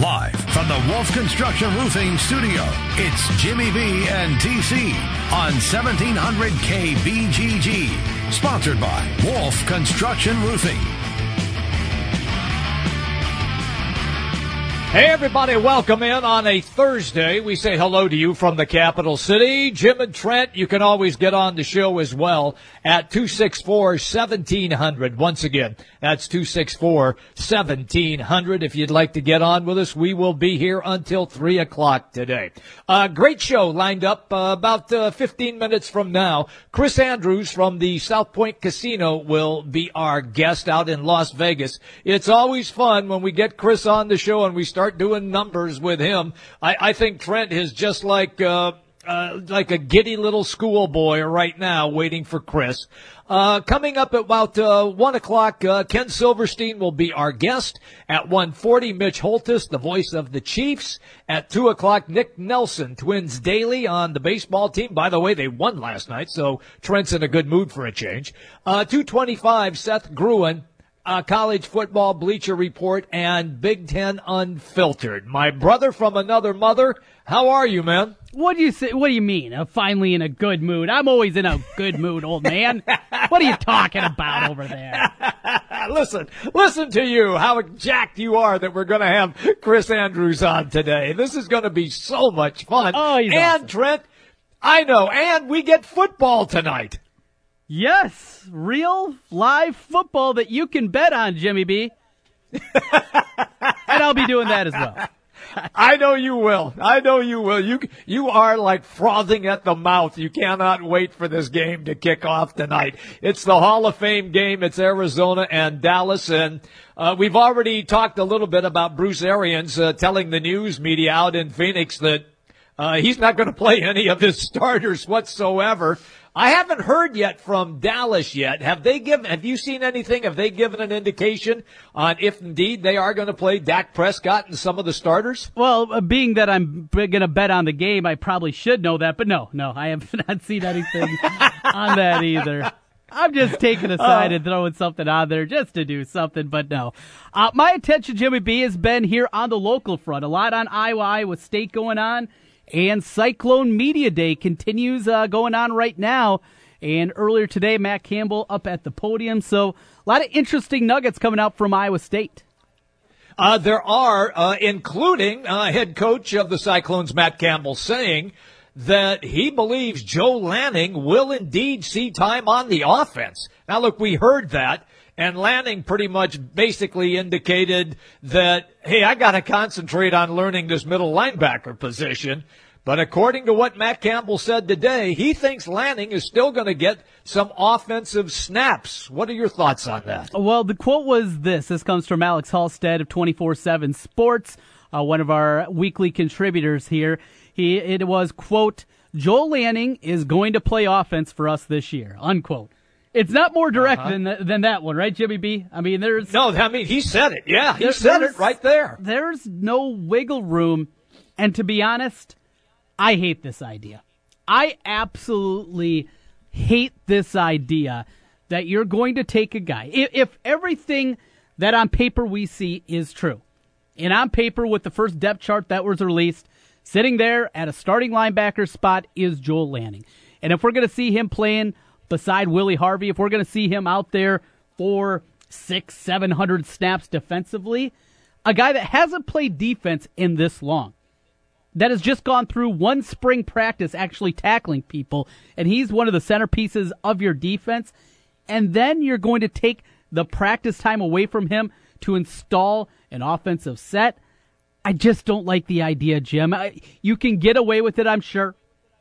Live from the Wolf Construction Roofing Studio, it's Jimmy B and TC on 1700 KBGG. Sponsored by Wolf Construction Roofing. Hey, everybody, welcome in on a Thursday. We say hello to you from the capital city. Jim and Trent, you can always get on the show as well at 264-1700. Once again, that's 264-1700. If you'd like to get on with us, we will be here until 3 o'clock today. Great show lined up about 15 minutes from now. Chris Andrews from the South Point Casino will be our guest out in Las Vegas. It's always fun when we get Chris on the show and we start doing numbers with him. I think Trent is just like a giddy little schoolboy right now waiting for Chris. Coming up at about 1 o'clock, Ken Silverstein will be our guest. At 1:40, Mitch Holtis, the voice of the Chiefs. At 2 o'clock, Nick Nelson, Twins Daily on the baseball team. By the way, they won last night, so Trent's in a good mood for a change. 2:25, Seth Gruen. College football Bleacher Report and Big Ten Unfiltered. My brother from another mother, how are you, man? What do you say? What do you mean? I'm finally in a good mood. I'm always in a good mood, old man. What are you talking about over there? Listen to you, how jacked you are that we're going to have Chris Andrews on today. This is going to be so much fun. Oh, he's and awesome. Trent, I know, and we get football tonight. Yes, real live football that you can bet on, Jimmy B. And I'll be doing that as well. I know you will. You are like frothing at the mouth. You cannot wait for this game to kick off tonight. It's the Hall of Fame game. It's Arizona and Dallas. And we've already talked a little bit about Bruce Arians telling the news media out in Phoenix that he's not going to play any of his starters whatsoever. I haven't heard yet from Dallas yet. Have you seen anything? Have they given an indication on if indeed they are going to play Dak Prescott and some of the starters? Well, being that I'm going to bet on the game, I probably should know that. But no, I have not seen anything on that either. I'm just taking a side and throwing something on there just to do something, but no. My attention, Jimmy B, has been here on the local front. A lot on Iowa State going on. And Cyclone Media Day continues going on right now. And earlier today, Matt Campbell up at the podium. So a lot of interesting nuggets coming out from Iowa State. There are, including head coach of the Cyclones, Matt Campbell, saying that he believes Joe Lanning will indeed see time on the offense. Now, look, we heard that. And Lanning pretty much basically indicated that, hey, I got to concentrate on learning this middle linebacker position. But according to what Matt Campbell said today, he thinks Lanning is still going to get some offensive snaps. What are your thoughts on that? Well, the quote was this. This comes from Alex Halstead of 24/7 Sports, one of our weekly contributors here. It was, quote, Joe Lanning is going to play offense for us this year, unquote. It's not more direct than that one, right, Jimmy B? I mean, he said it. Yeah, he said it right there. There's no wiggle room. And to be honest, I hate this idea. I absolutely hate this idea that you're going to take a guy. If everything that on paper we see is true, and on paper with the first depth chart that was released, sitting there at a starting linebacker spot is Joel Lanning. And if we're going to see him playing beside Willie Harvey, if we're going to see him out there for 600-700 snaps defensively, a guy that hasn't played defense in this long, that has just gone through one spring practice actually tackling people, and he's one of the centerpieces of your defense, and then you're going to take the practice time away from him to install an offensive set. I just don't like the idea, Jim. You can get away with it, I'm sure.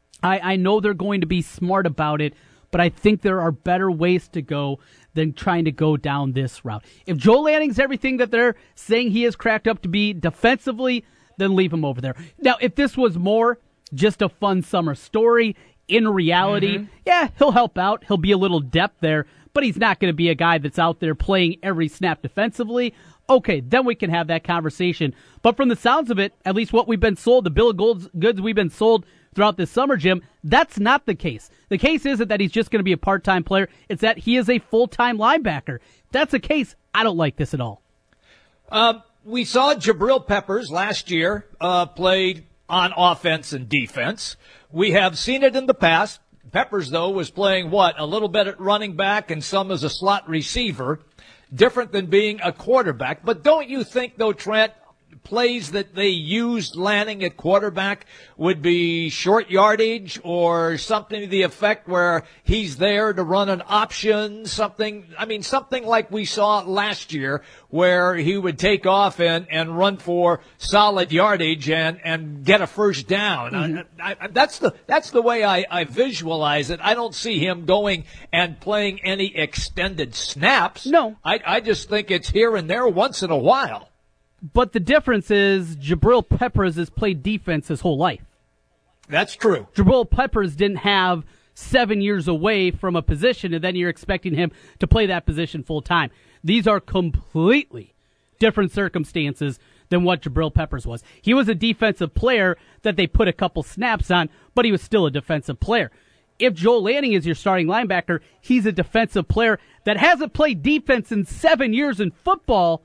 I know they're going to be smart about it, but I think there are better ways to go than trying to go down this route. If Joe Lanning's everything that they're saying he is cracked up to be defensively, then leave him over there. Now, if this was more just a fun summer story, in reality, yeah, he'll help out. He'll be a little depth there, but he's not going to be a guy that's out there playing every snap defensively. Okay, then we can have that conversation. But from the sounds of it, at least what we've been sold, the bill of goods we've been sold throughout this summer, Jim, that's not the case. The case isn't that he's just going to be a part-time player. It's that he is a full-time linebacker. If that's the case, I don't like this at all. we saw Jabril Peppers last year play on offense and defense. We have seen it in the past. Peppers, though, was playing a little bit at running back and some as a slot receiver, different than being a quarterback. But don't you think, though, Trent, plays that they used Lanning at quarterback would be short yardage or something to the effect where he's there to run an option, something like we saw last year where he would take off and run for solid yardage and get a first down. Mm-hmm. That's the way I visualize it. I don't see him going and playing any extended snaps. No. I just think it's here and there once in a while. But the difference is Jabril Peppers has played defense his whole life. That's true. Jabril Peppers didn't have 7 years away from a position, and then you're expecting him to play that position full time. These are completely different circumstances than what Jabril Peppers was. He was a defensive player that they put a couple snaps on, but he was still a defensive player. If Joel Lanning is your starting linebacker, he's a defensive player that hasn't played defense in 7 years in football.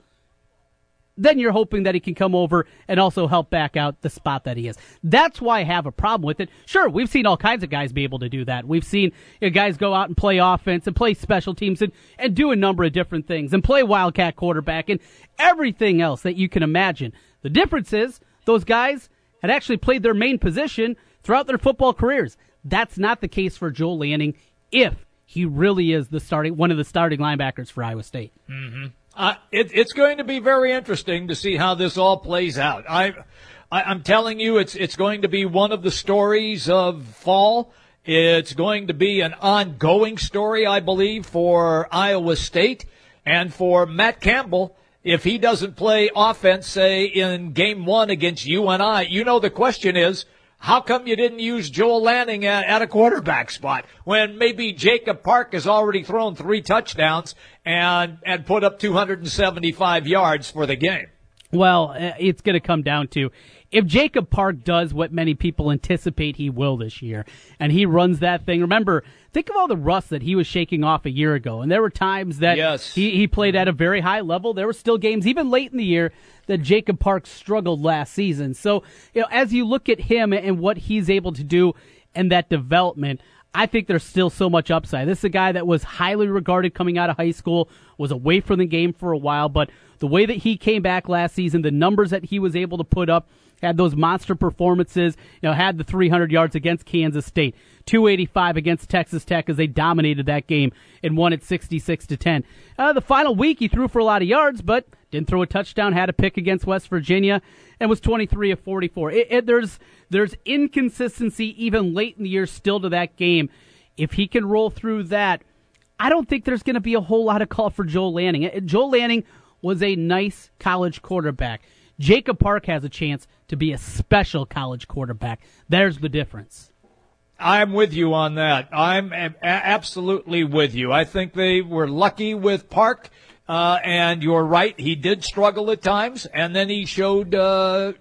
Then you're hoping that he can come over and also help back out the spot that he is. That's why I have a problem with it. Sure, we've seen all kinds of guys be able to do that. We've seen guys go out and play offense and play special teams and do a number of different things and play wildcat quarterback and everything else that you can imagine. The difference is those guys had actually played their main position throughout their football careers. That's not the case for Joel Lanning if he really is one of the starting linebackers for Iowa State. Mm-hmm. It's going to be very interesting to see how this all plays out. I'm telling you, it's going to be one of the stories of fall. It's going to be an ongoing story, I believe, for Iowa State and for Matt Campbell. If he doesn't play offense, say, in game 1 against UNI, the question is, how come you didn't use Joel Lanning at a quarterback spot when maybe Jacob Park has already thrown 3 touchdowns and put up 275 yards for the game? Well, it's going to come down to if Jacob Park does what many people anticipate he will this year, and he runs that thing. Remember, think of all the rust that he was shaking off a year ago, and there were times that he played at a very high level. There were still games, even late in the year, that Jacob Park struggled last season. So, as you look at him and what he's able to do and that development, I think there's still so much upside. This is a guy that was highly regarded coming out of high school, was away from the game for a while, but the way that he came back last season, the numbers that he was able to put up, had those monster performances, had the 300 yards against Kansas State, 285 against Texas Tech as they dominated that game and won it 66-10. The final week he threw for a lot of yards, but didn't throw a touchdown, had a pick against West Virginia, and was 23 of 44. There's inconsistency even late in the year still to that game. If he can roll through that, I don't think there's going to be a whole lot of call for Joel Lanning. Joel Lanning was a nice college quarterback. Jacob Park has a chance to be a special college quarterback. There's the difference. I'm with you on that. I'm absolutely with you. I think they were lucky with Park, and you're right. He did struggle at times, and then he showed, kind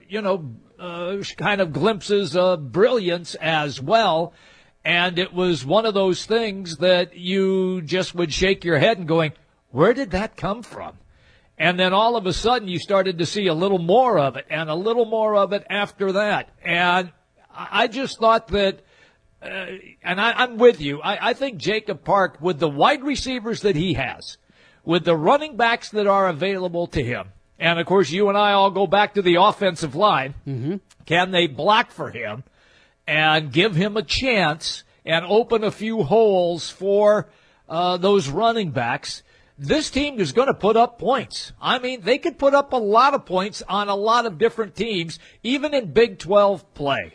of glimpses of brilliance as well. And it was one of those things that you just would shake your head and going, where did that come from? And then all of a sudden you started to see a little more of it and a little more of it after that. And I just thought that, and I'm with you, I think Jacob Park, with the wide receivers that he has, with the running backs that are available to him, and of course you and I all go back to the offensive line, Can they block for him and give him a chance and open a few holes for those running backs? This team is going to put up points. I mean, they could put up a lot of points on a lot of different teams, even in Big 12 play.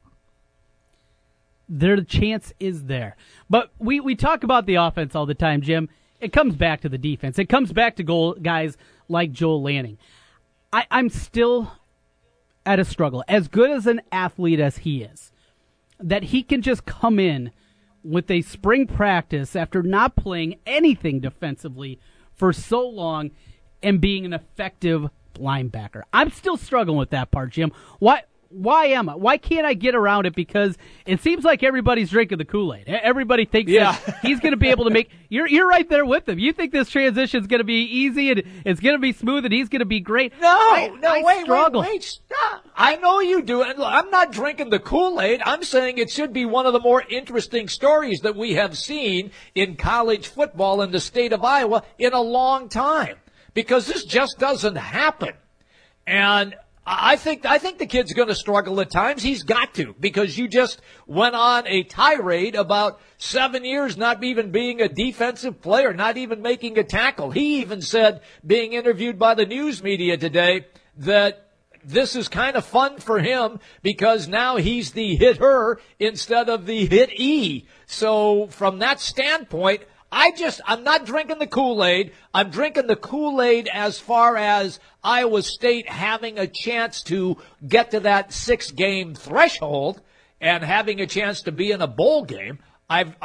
Their chance is there. But we talk about the offense all the time, Jim. It comes back to the defense. It comes back to guys like Joel Lanning. I'm still at a struggle. As good as an athlete as he is, that he can just come in with a spring practice after not playing anything defensively for so long and being an effective linebacker. I'm still struggling with that part, Jim. Why Why can't I get around it? Because it seems like everybody's drinking the Kool-Aid. Everybody thinks that he's going to be able to make. You're right there with him. You think this transition is going to be easy and it's going to be smooth and he's going to be great. Wait, stop. I know you do. And look, I'm not drinking the Kool-Aid. I'm saying it should be one of the more interesting stories that we have seen in college football in the state of Iowa in a long time, because this just doesn't happen. And I think the kid's going to struggle at times. He's got to, because you just went on a tirade about 7 years not even being a defensive player, not even making a tackle. He even said, being interviewed by the news media today, that this is kind of fun for him because now he's the hitter instead of the hitee. So from that standpoint, I'm not drinking the Kool-Aid. I'm drinking the Kool-Aid as far as Iowa State having a chance to get to that 6-game threshold and having a chance to be in a bowl game. I'm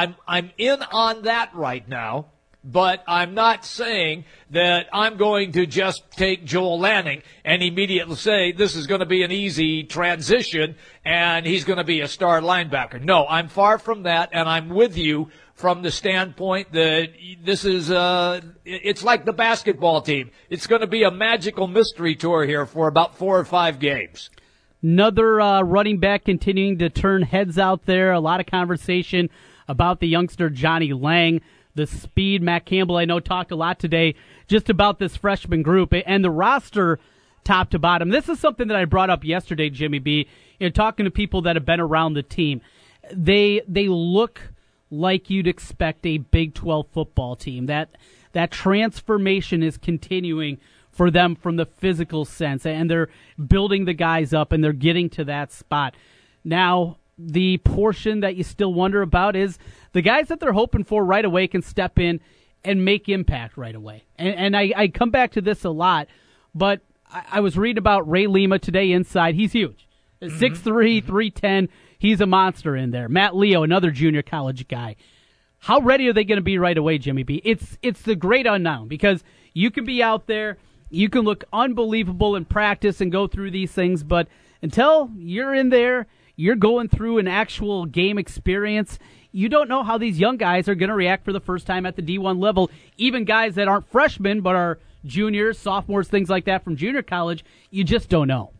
in on that right now, but I'm not saying that I'm going to just take Joel Lanning and immediately say this is going to be an easy transition and he's going to be a star linebacker. No, I'm far from that, and I'm with you from the standpoint that this is, it's like the basketball team. It's going to be a magical mystery tour here for about 4 or 5 games. Another running back continuing to turn heads out there. A lot of conversation about the youngster Johnny Lang. The speed, Matt Campbell, I know, talked a lot today just about this freshman group and the roster top to bottom. This is something that I brought up yesterday, Jimmy B. Talking to people that have been around the team. They look like you'd expect a Big 12 football team. That transformation is continuing for them from the physical sense, and they're building the guys up, and they're getting to that spot. Now, the portion that you still wonder about is the guys that they're hoping for right away can step in and make impact right away. And I come back to this a lot, but I was reading about Ray Lima today inside. He's huge. 6'3", 310. He's a monster in there. Matt Leo, another junior college guy. How ready are they going to be right away, Jimmy B? It's the great unknown, because you can be out there, you can look unbelievable in practice and go through these things, but until you're in there, you're going through an actual game experience, you don't know how these young guys are going to react for the first time at the D1 level. Even guys that aren't freshmen but are juniors, sophomores, things like that from junior college, you just don't know.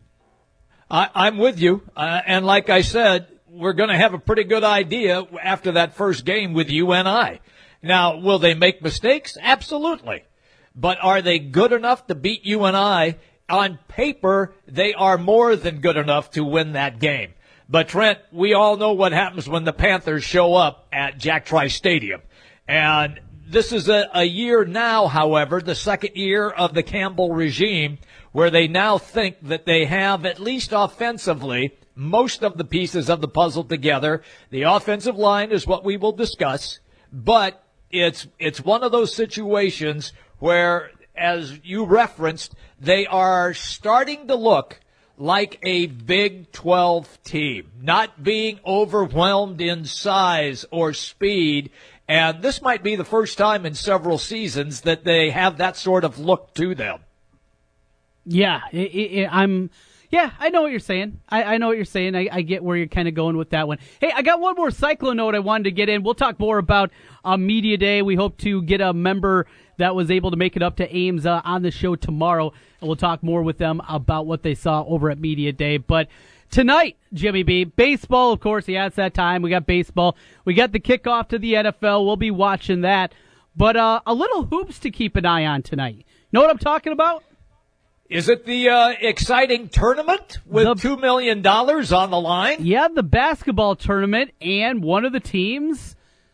I'm with you, and like I said, we're going to have a pretty good idea after that first game with UNI. Now, will they make mistakes? Absolutely. But are they good enough to beat UNI? On paper, they are more than good enough to win that game. But, Trent, we all know what happens when the Panthers show up at Jack Trice Stadium. And this is a year now, however, the second year of the Campbell regime, where they now think that they have, at least offensively, most of the pieces of the puzzle together. The offensive line is what we will discuss, but it's one of those situations where, as you referenced, they are starting to look like a Big 12 team, not being overwhelmed in size or speed. And this might be the first time in several seasons that they have that sort of look to them. Yeah, I know what you're saying. I know what you're saying. I get where you're kind of going with that one. Hey, I got one more Cyclone note I wanted to get in. We'll talk more about Media Day. We hope to get a member that was able to make it up to Ames on the show tomorrow, and we'll talk more with them about what they saw over at Media Day. But tonight, Jimmy B, baseball, of course. Yeah, it's that time. We got baseball. We got the kickoff to the NFL. We'll be watching that. But a little hoops to keep an eye on tonight. Know what I'm talking about? Is it the exciting tournament with $2 million on the line? Yeah, the basketball tournament, and one of the teams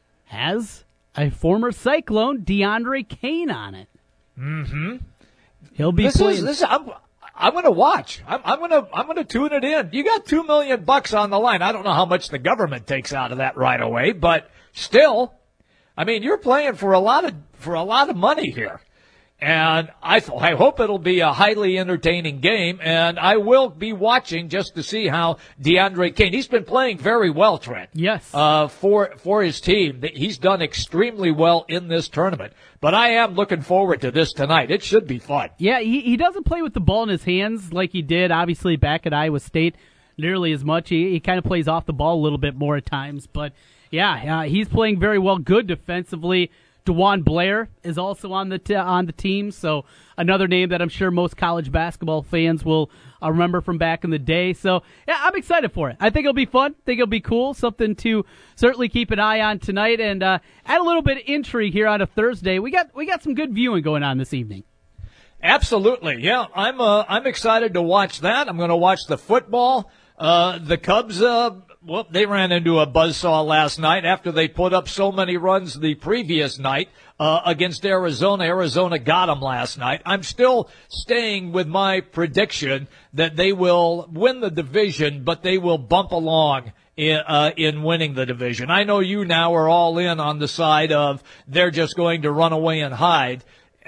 has a former Cyclone, DeAndre Kane, on it. Mm-hmm. He'll be playing. I'm going to watch. I'm going to tune it in. You got $2 million on the line. I don't know how much the government takes out of that right away, but still, I mean, you're playing for a lot of money here. And I hope it'll be a highly entertaining game, and I will be watching just to see how DeAndre Kane. He's been playing very well, Trent. Yes. For his team, he's done extremely well in this tournament. But I am looking forward to this tonight. It should be fun. Yeah, he doesn't play with the ball in his hands like he did, obviously, back at Iowa State nearly as much. He kind of plays off the ball a little bit more at times. But, yeah, he's playing very well, good defensively. DeJuan Blair is also on the team, so another name that I'm sure most college basketball fans will remember from back in the day. So, yeah, I'm excited for it. I think it'll be fun. I think it'll be cool, something to certainly keep an eye on tonight. And add a little bit of intrigue here on a Thursday. We got some good viewing going on this evening. Absolutely, yeah. I'm excited to watch that. I'm going to watch the football. The Cubs, they ran into a buzzsaw last night after they put up so many runs the previous night against Arizona. Arizona got them last night. I'm still staying with my prediction that they will win the division, but they will bump along in winning the division. I know you now are all in on the side of they're just going to run away and hide.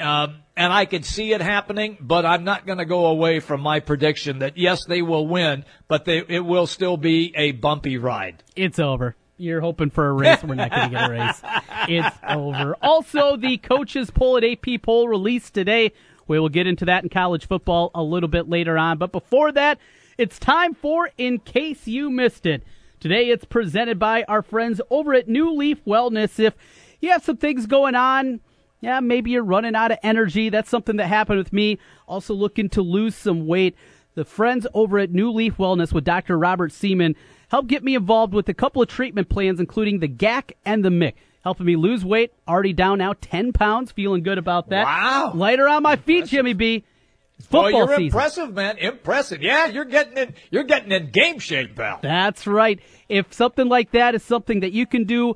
And I could see it happening, but I'm not going to go away from my prediction that, yes, they will win, but it will still be a bumpy ride. It's over. You're hoping for a race. We're not going to get a race. It's over. Also, the coaches poll at AP poll released today. We will get into that in college football a little bit later on. But before that, it's time for In Case You Missed It. Today, it's presented by our friends over at New Leaf Wellness. If you have some things going on, yeah, maybe you're running out of energy. That's something that happened with me. Also looking to lose some weight. The friends over at New Leaf Wellness with Dr. Robert Seaman helped get me involved with a couple of treatment plans, including the GAC and the MIC. Helping me lose weight. Already down now 10 pounds. Feeling good about that. Wow. Lighter on my feet, Impressive. Jimmy B. Football you're season. Impressive, man. Impressive. Yeah, you're getting in game shape, pal. That's right. If something like that is something that you can do,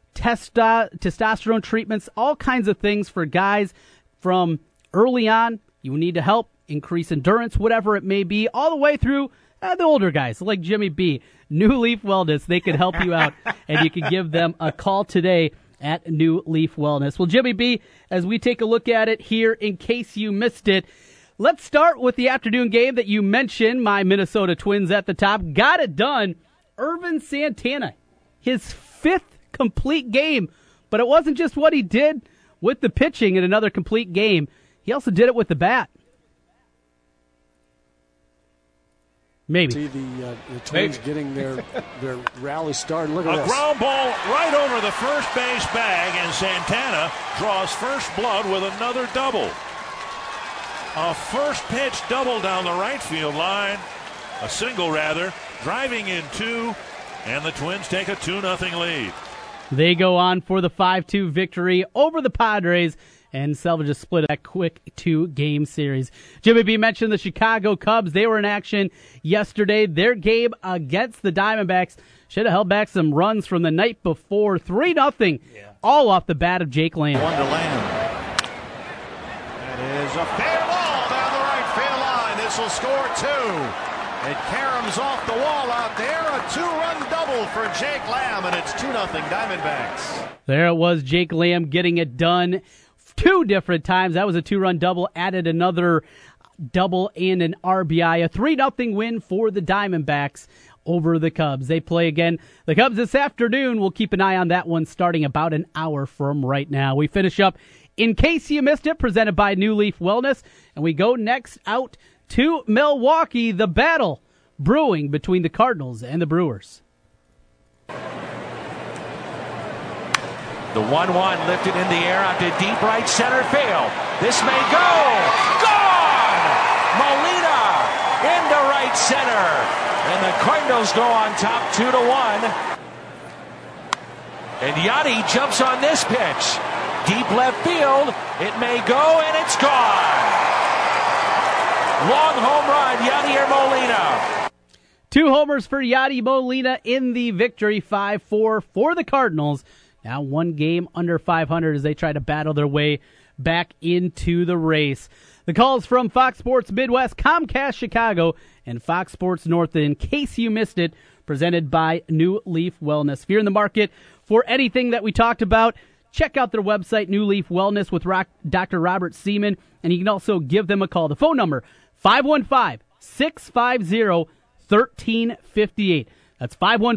testosterone treatments, all kinds of things for guys from early on. You need to help increase endurance, whatever it may be, all the way through the older guys like Jimmy B. New Leaf Wellness, they can help you out, and you can give them a call today at New Leaf Wellness. Well, Jimmy B., as we take a look at it here, in case you missed it, let's start with the afternoon game that you mentioned. My Minnesota Twins at the top got it done. Ervin Santana, his fifth complete game, but it wasn't just what he did with the pitching in another complete game. He also did it with the bat. Maybe. See the Twins getting their rally started. Look at this. A ground ball right over the first base bag, and Santana draws first blood with another double. A first pitch double down the right field line. A single, rather. Driving in two, and the Twins take a 2-0 lead. They go on for the 5-2 victory over the Padres and salvage a split of that quick 2-game series. Jimmy B mentioned the Chicago Cubs. They were in action yesterday. Their game against the Diamondbacks should have held back some runs from the night before. 3-0, all off the bat of Jake Lamb. One to Lamb. That is a fair ball down the right field line. This will score two. It caroms off the wall out there. A 2-run double for Jake Lamb, and it's 2-0 Diamondbacks. There it was, Jake Lamb getting it done 2 different times. That was a 2-run double, added another double and an RBI. A 3-0 win for the Diamondbacks over the Cubs. They play again. The Cubs this afternoon. We'll keep an eye on that one starting about an hour from right now. We finish up In Case You Missed It, presented by New Leaf Wellness, and we go next out to Milwaukee, the battle brewing between the Cardinals and the Brewers. The 1-1 lifted in the air out to deep right center field. This may go. Gone! Molina into right center. And the Cardinals go on top 2-1. And Yachty jumps on this pitch. Deep left field. It may go, and it's gone. Long home run, Yadier Molina. 2 homers for Yadi Molina in the victory, 5-4 for the Cardinals. Now 1 game under 500 as they try to battle their way back into the race. The calls from Fox Sports Midwest, Comcast Chicago, and Fox Sports North, in case you missed it, presented by New Leaf Wellness. If you're in the market for anything that we talked about, check out their website, New Leaf Wellness with Dr. Robert Seaman, and you can also give them a call. The phone number, 515-650-1358. That's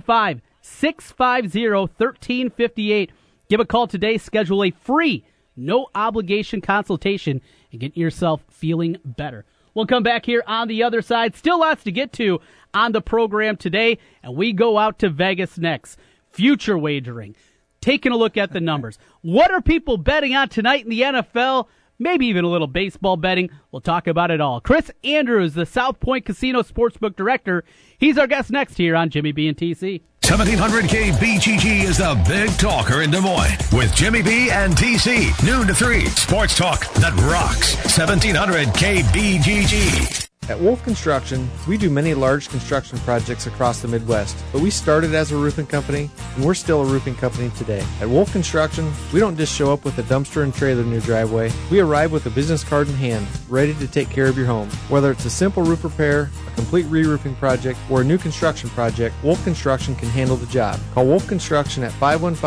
515-650-1358. Give a call today. Schedule a free, no-obligation consultation and get yourself feeling better. We'll come back here on the other side. Still lots to get to on the program today, and we go out to Vegas next. Future wagering. Taking a look at the numbers. What are people betting on tonight in the NFL? Maybe even a little baseball betting. We'll talk about it all. Chris Andrews, the South Point Casino Sportsbook Director. He's our guest next here on Jimmy B and TC. 1700 KBGG is the big talker in Des Moines with Jimmy B and TC. Noon to 3. Sports talk that rocks. 1700 KBGG. At Wolf Construction, we do many large construction projects across the Midwest, but we started as a roofing company, and we're still a roofing company today. At Wolf Construction, we don't just show up with a dumpster and trailer in your driveway. We arrive with a business card in hand, ready to take care of your home. Whether it's a simple roof repair, a complete re-roofing project, or a new construction project, Wolf Construction can handle the job. Call Wolf Construction at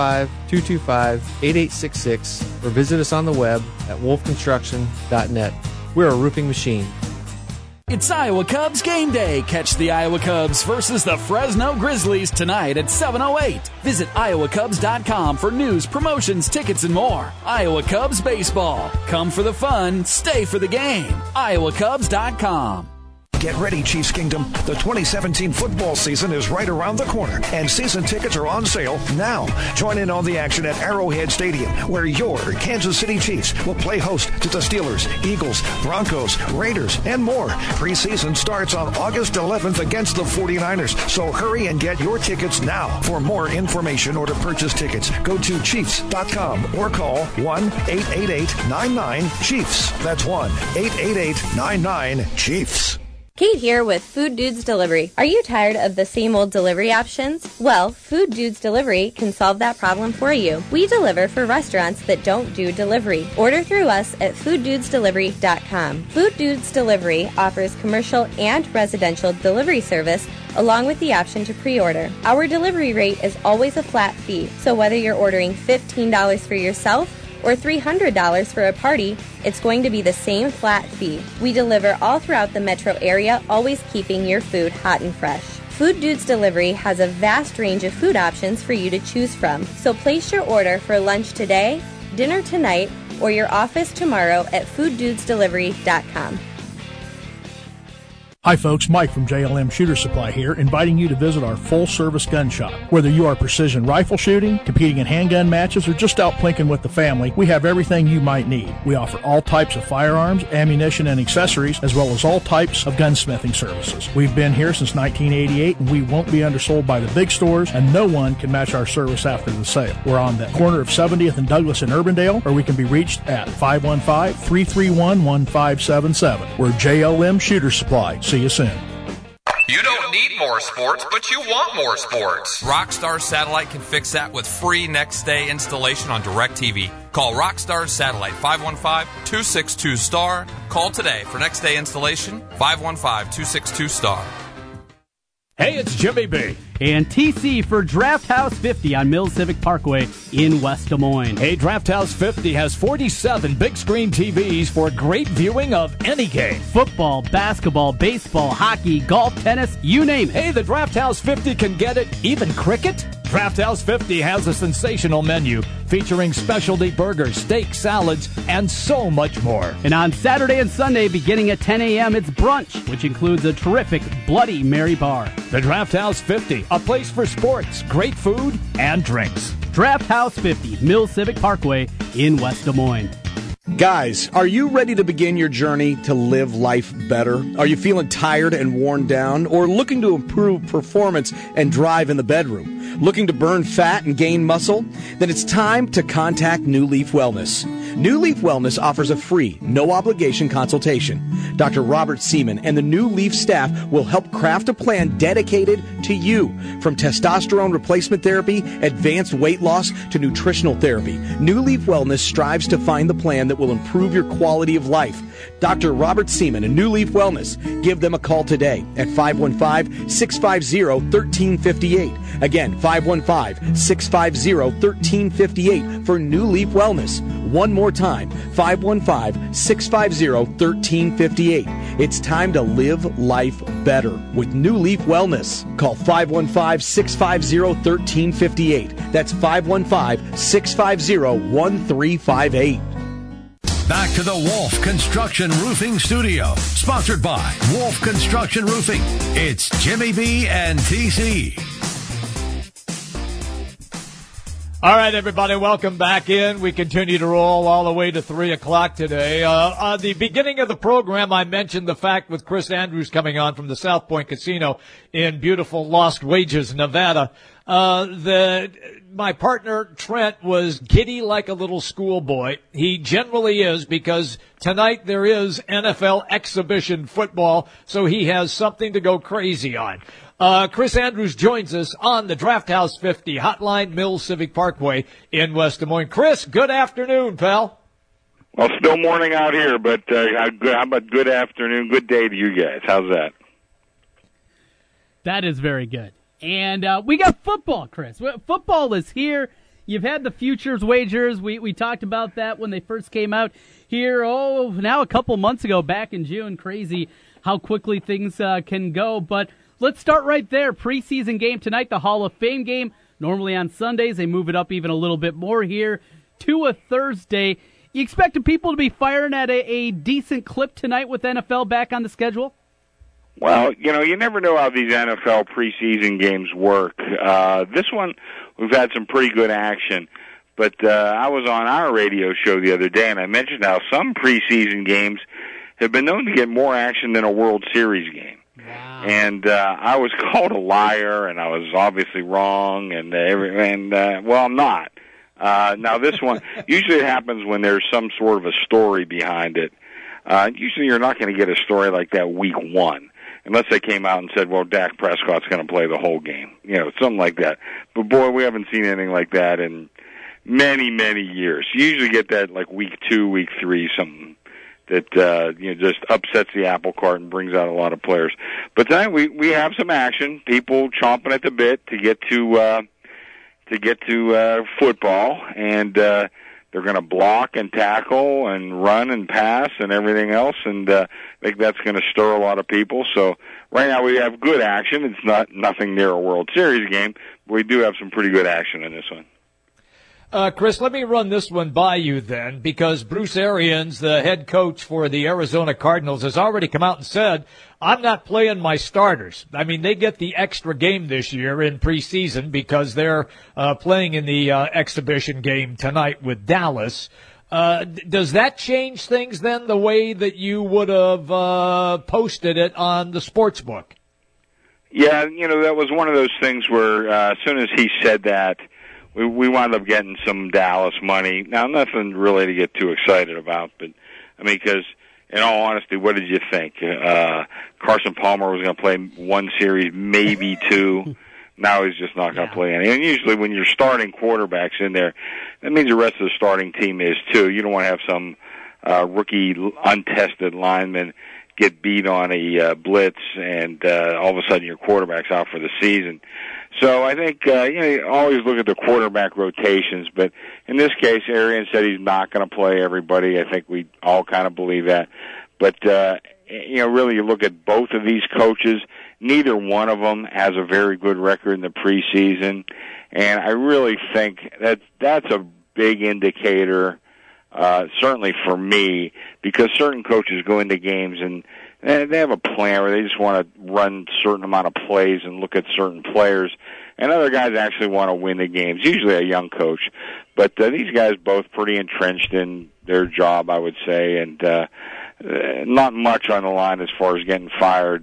515-225-8866 or visit us on the web at wolfconstruction.net. We're a roofing machine. It's Iowa Cubs game day. Catch the Iowa Cubs versus the Fresno Grizzlies tonight at 7:08. Visit iowacubs.com for news, promotions, tickets, and more. Iowa Cubs baseball. Come for the fun, stay for the game. iowacubs.com. Get ready, Chiefs Kingdom. The 2017 football season is right around the corner, and season tickets are on sale now. Join in on the action at Arrowhead Stadium, where your Kansas City Chiefs will play host to the Steelers, Eagles, Broncos, Raiders, and more. Preseason starts on August 11th against the 49ers, so hurry and get your tickets now. For more information or to purchase tickets, go to Chiefs.com or call 1-888-99-CHIEFS. That's 1-888-99-CHIEFS. Kate here with Food Dudes Delivery. Are you tired of the same old delivery options? Well, Food Dudes Delivery can solve that problem for you. We deliver for restaurants that don't do delivery. Order through us at fooddudesdelivery.com. Food Dudes Delivery offers commercial and residential delivery service along with the option to pre-order. Our delivery rate is always a flat fee, so whether you're ordering $15 for yourself or $300 for a party, it's going to be the same flat fee. We deliver all throughout the metro area, always keeping your food hot and fresh. Food Dudes Delivery has a vast range of food options for you to choose from. So place your order for lunch today, dinner tonight, or your office tomorrow at fooddudesdelivery.com. Hi folks, Mike from JLM Shooter Supply here, inviting you to visit our full-service gun shop. Whether you are precision rifle shooting, competing in handgun matches, or just out plinking with the family, we have everything you might need. We offer all types of firearms, ammunition, and accessories, as well as all types of gunsmithing services. We've been here since 1988, and we won't be undersold by the big stores, and no one can match our service after the sale. We're on the corner of 70th and Douglas in Urbandale, or we can be reached at 515-331-1577. We're JLM Shooter Supply. See you soon. You don't need more sports, but you want more sports. Rockstar Satellite can fix that with free next-day installation on DirecTV. Call Rockstar Satellite, 515-262-STAR. Call today for next-day installation, 515-262-STAR. Hey, it's Jimmy B. And TC for Draft House 50 on Mills Civic Parkway in West Des Moines. Hey, Draft House 50 has 47 big screen TVs for great viewing of any game. Football, basketball, baseball, hockey, golf, tennis, you name it. Hey, the Draft House 50 can get it, even cricket. Draft House 50 has a sensational menu featuring specialty burgers, steaks, salads, and so much more. And on Saturday and Sunday, beginning at 10 a.m., it's brunch, which includes a terrific Bloody Mary bar. The Draft House 50, a place for sports, great food, and drinks. Draft House 50, Mills Civic Parkway in West Des Moines. Guys, are you ready to begin your journey to live life better? Are you feeling tired and worn down, or looking to improve performance and drive in the bedroom? Looking to burn fat and gain muscle? Then it's time to contact New Leaf Wellness. New Leaf Wellness offers a free, no-obligation consultation. Dr. Robert Seaman and the New Leaf staff will help craft a plan dedicated to you. From testosterone replacement therapy, advanced weight loss, to nutritional therapy, New Leaf Wellness strives to find the plan that will improve your quality of life. Dr. Robert Seaman and New Leaf Wellness. Give them a call today at 515-650-1358. Again, 515-650-1358 for New Leaf Wellness. One more time, 515-650-1358. It's time to live life better with New Leaf Wellness. Call 515-650-1358. That's 515-650-1358. Back to the Wolf Construction Roofing Studio, sponsored by Wolf Construction Roofing. It's Jimmy B and TC. All right, everybody, welcome back in. We continue to roll all the way to 3 o'clock today. At the beginning of the program, I mentioned the fact with Chris Andrews coming on from the South Point Casino in beautiful Lost Wages, Nevada, that my partner Trent was giddy like a little schoolboy. He generally is, because tonight there is NFL exhibition football, so he has something to go crazy on. Chris Andrews joins us on the Draft House 50 Hotline Mills Civic Parkway in West Des Moines. Chris, good afternoon, pal. Well, still morning out here, but how about good afternoon, good day to you guys? How's that? That is very good. And we got football, Chris. Football is here. You've had the futures wagers. We talked about that when they first came out here, now a couple months ago, back in June. Crazy how quickly things can go. But let's start right there. Preseason game tonight, the Hall of Fame game. Normally on Sundays, they move it up even a little bit more here to a Thursday. You expecting people to be firing at a decent clip tonight with NFL back on the schedule? Well, you never know how these NFL preseason games work. This one, we've had some pretty good action. But I was on our radio show the other day, and I mentioned how some preseason games have been known to get more action than a World Series game. Wow. And I was called a liar, and I was obviously wrong, well, I'm not. Now, this one, usually it happens when there's some sort of a story behind it. Usually you're not going to get a story like that week one, unless they came out and said, well, Dak Prescott's going to play the whole game, something like that. But, boy, we haven't seen anything like that in many, many years. You usually get that like week 2, week 3, something that just upsets the apple cart and brings out a lot of players. But tonight we have some action, people chomping at the bit to get to football, and they're going to block and tackle and run and pass and everything else, and I think that's going to stir a lot of people. So right now we have good action. It's nothing near a World Series game, but we do have some pretty good action in this one. Chris, let me run this one by you then, because Bruce Arians, the head coach for the Arizona Cardinals, has already come out and said, I'm not playing my starters. I mean, they get the extra game this year in preseason because they're playing in the exhibition game tonight with Dallas. Does that change things then, the way that you would have posted it on the sports book? Yeah, that was one of those things where as soon as he said that, we wound up getting some Dallas money. Now, nothing really to get too excited about, but, because in all honesty, what did you think? Carson Palmer was going to play one series, maybe two. Now he's just not going to play any. And usually when you're starting quarterbacks in there, that means the rest of the starting team is too. You don't want to have some rookie, untested lineman get beat on a blitz, and all of a sudden your quarterback's out for the season. So I think, you always look at the quarterback rotations, but in this case, Arians said he's not going to play everybody. I think we all kind of believe that. But, really you look at both of these coaches, neither one of them has a very good record in the preseason. And I really think that's a big indicator, certainly for me, because certain coaches go into games and they have a plan where they just want to run a certain amount of plays and look at certain players. And other guys actually want to win the games, usually a young coach. But these guys both pretty entrenched in their job, I would say, and not much on the line as far as getting fired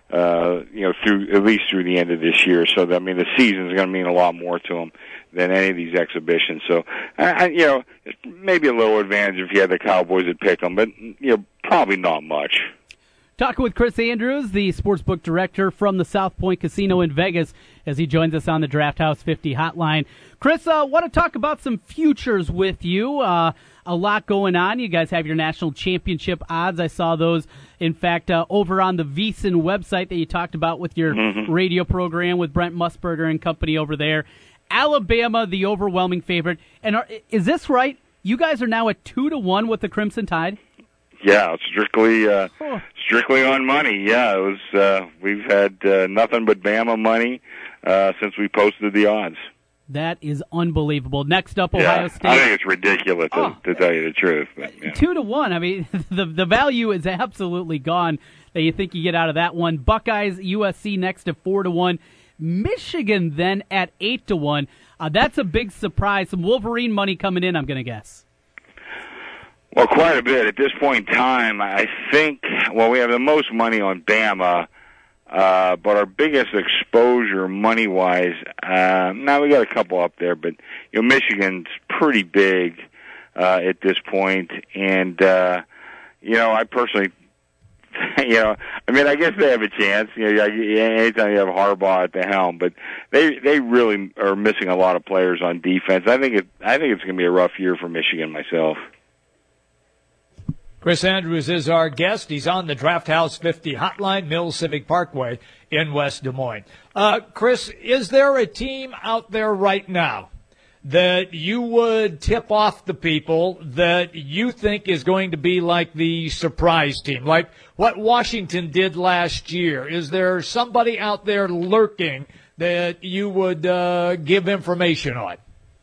at least through the end of this year. So, I mean, the season's going to mean a lot more to them than any of these exhibitions. So, it's maybe a little advantage if you had the Cowboys that pick them, but, probably not much. Talking with Chris Andrews, the sportsbook director from the South Point Casino in Vegas, as he joins us on the Draft House 50 hotline. Chris, want to talk about some futures with you. A lot going on. You guys have your national championship odds. I saw those, in fact, over on the VSiN website that you talked about with your radio program with Brent Musburger and company over there. Alabama, the overwhelming favorite. And is this right? You guys are now at 2-1 with the Crimson Tide? Yeah, strictly on money. Yeah, it was. We've had nothing but Bama money since we posted the odds. That is unbelievable. Next up, Ohio State. I think it's ridiculous to tell you the truth. But, 2-1. I mean, the value is absolutely gone that you think you get out of that one. Buckeyes, USC next to 4-1. Michigan then at 8-1. That's a big surprise. Some Wolverine money coming in, I'm going to guess. Well, quite a bit. At this point in time, I think, we have the most money on Bama, but our biggest exposure money-wise, now we got a couple up there, but, Michigan's pretty big at this point, and, I personally, I guess they have a chance, anytime you have Harbaugh at the helm, but they really are missing a lot of players on defense. I think it's going to be a rough year for Michigan myself. Chris Andrews is our guest. He's on the Draft House 50 hotline, Mills Civic Parkway in West Des Moines. Chris, is there a team out there right now that you would tip off the people that you think is going to be like the surprise team, like what Washington did last year? Is there somebody out there lurking that you would give information on?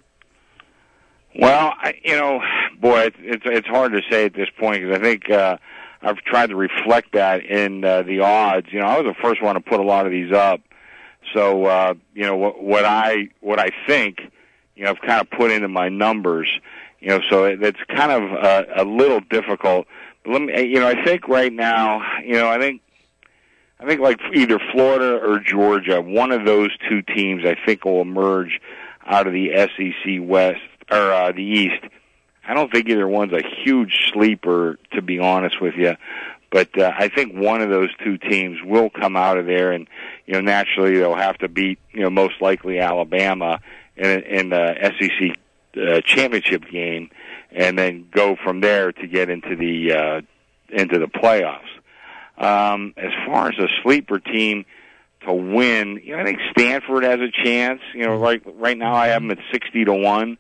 Well, it's hard to say at this point because I think I've tried to reflect that in the odds. I was the first one to put a lot of these up, so what I think, I've kind of put into my numbers. So it's kind of a little difficult. But let me, I think right now, I think like either Florida or Georgia, one of those two teams, I think will emerge out of the SEC West. Or the East. I don't think either one's a huge sleeper, to be honest with you. But I think one of those two teams will come out of there, and naturally they'll have to beat most likely Alabama in the SEC championship game, and then go from there to get into the playoffs. As far as a sleeper team to win, I think Stanford has a chance. Like right now I have them at 60-1.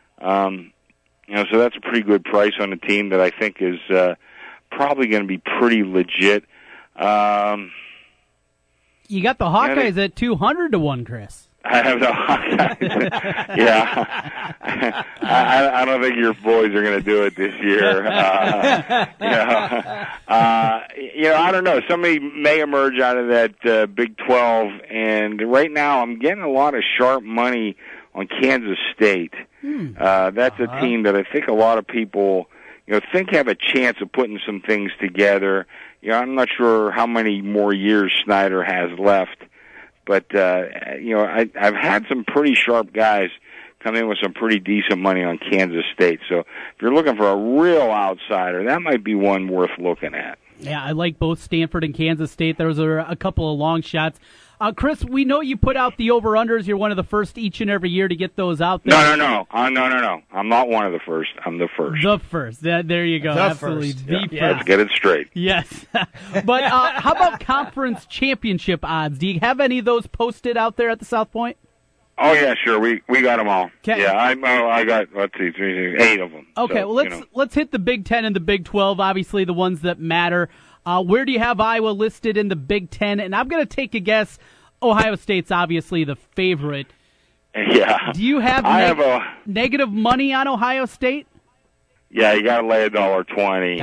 So that's a pretty good price on a team that I think is probably going to be pretty legit. You got the Hawkeyes at 200-1, Chris. I have the Hawkeyes. Yeah, I don't think your boys are going to do it this year. I don't know. Somebody may emerge out of that Big 12, and right now I'm getting a lot of sharp money on Kansas State. That's a team that I think a lot of people, think have a chance of putting some things together. I'm not sure how many more years Snyder has left, but I've had some pretty sharp guys come in with some pretty decent money on Kansas State. So if you're looking for a real outsider, that might be one worth looking at. Yeah, I like both Stanford and Kansas State. Those are a couple of long shots. Chris, we know you put out the over-unders. You're one of the first each and every year to get those out there. No. I'm not one of the first. I'm the first. The first. There you go. Absolutely. First. The first. Let's get it straight. Yes. But how about conference championship odds? Do you have any of those posted out there at the South Point? Oh, yeah, sure. We got them all. Okay. Yeah, I got, 8 of them. Okay, so, well, let's hit the Big 10 and the Big 12, obviously the ones that matter. Where do you have Iowa listed in the Big 10? And I'm going to take a guess. Ohio State's obviously the favorite. Yeah. Do you have negative money on Ohio State? Yeah, you got to lay $1.20.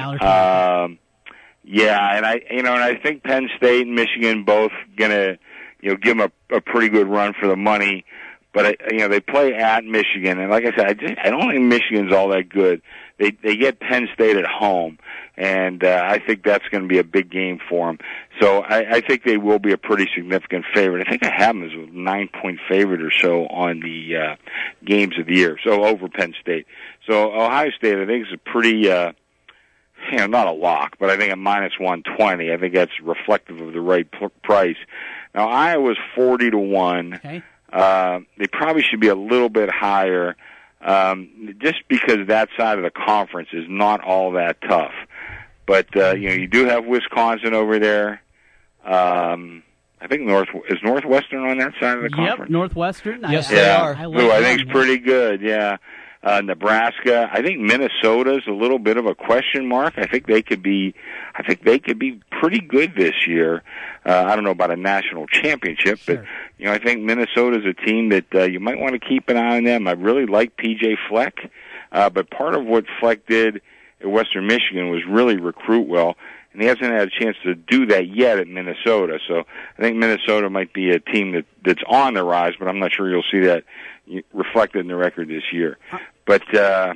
Yeah, and I think Penn State and Michigan both gonna give them a pretty good run for the money. But they play at Michigan, and like I said, I don't think Michigan's all that good. They get Penn State at home, and I think that's going to be a big game for them. So I think they will be a pretty significant favorite. I think I have them as a 9-point favorite or so on the games of the year, so over Penn State. So Ohio State, I think, is a pretty, not a lock, but I think at minus 120, I think that's reflective of the right price. Now, Iowa's 40-1. Okay. They probably should be a little bit higher, just because that side of the conference is not all that tough. But you do have Wisconsin over there. I think is Northwestern on that side of the conference. Yep, Northwestern. Yes, they are. I think it's pretty good. Yeah. Nebraska. I think Minnesota's a little bit of a question mark. I think they could be pretty good this year. I don't know about a national championship, sure. But I think Minnesota's a team that you might want to keep an eye on them. I really like PJ Fleck, but part of what Fleck did at Western Michigan was really recruit well, and he hasn't had a chance to do that yet at Minnesota. So I think Minnesota might be a team that's on the rise, but I'm not sure you'll see that reflected in the record this year. But I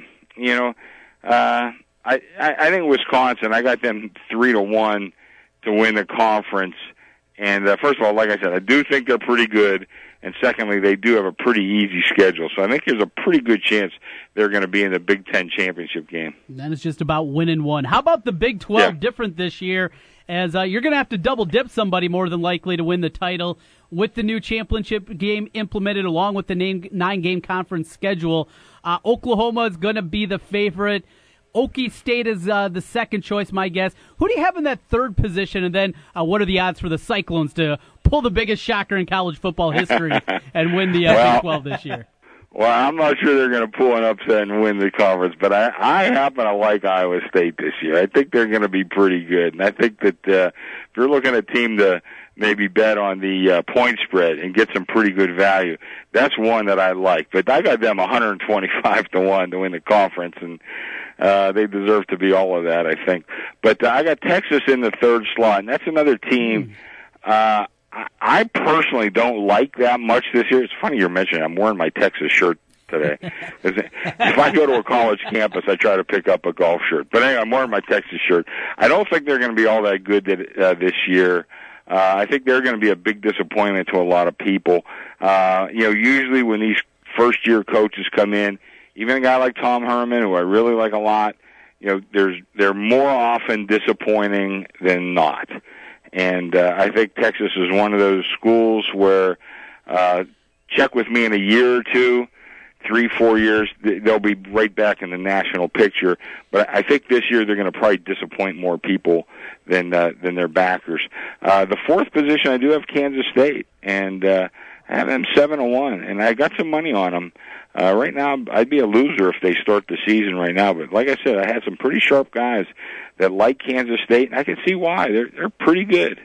think Wisconsin, I got them 3-1 to win the conference. And first of all, like I said, I do think they're pretty good. And secondly, they do have a pretty easy schedule. So I think there's a pretty good chance they're going to be in the Big Ten championship game. And then it's just about winning one. How about the Big 12 different this year? As you're going to have to double dip somebody more than likely to win the title with the new championship game implemented along with the 9-game conference schedule. Oklahoma is going to be the favorite. Okie State is the second choice, my guess. Who do you have in that third position? And then what are the odds for the Cyclones to pull the biggest shocker in college football history and win the Big 12 this year? Well, I'm not sure they're going to pull an upset and win the conference, but I happen to like Iowa State this year. I think they're going to be pretty good. And I think that if you're looking at a team to maybe bet on the point spread and get some pretty good value, that's one that I like. But I got them 125-1 to win the conference, and they deserve to be all of that, I think. But I got Texas in the third slot, and that's another team I personally don't like that much this year. It's funny you're mentioning it. I'm wearing my Texas shirt today. If I go to a college campus, I try to pick up a golf shirt. But anyway, I'm wearing my Texas shirt. I don't think they're going to be all that good this year. I think they're going to be a big disappointment to a lot of people. Usually when these first-year coaches come in, even a guy like Tom Herman, who I really like a lot, they're more often disappointing than not. And I think Texas is one of those schools where check with me in a year or two, 3-4 years, they'll be right back in the national picture. But I think this year they're going to probably disappoint more people than their backers. The fourth position, I do have Kansas State, and I have them 7-1, and I got some money on them. Right now, I'd be a loser if they start the season right now. But like I said, I had some pretty sharp guys that like Kansas State, and I can see why. They're pretty good.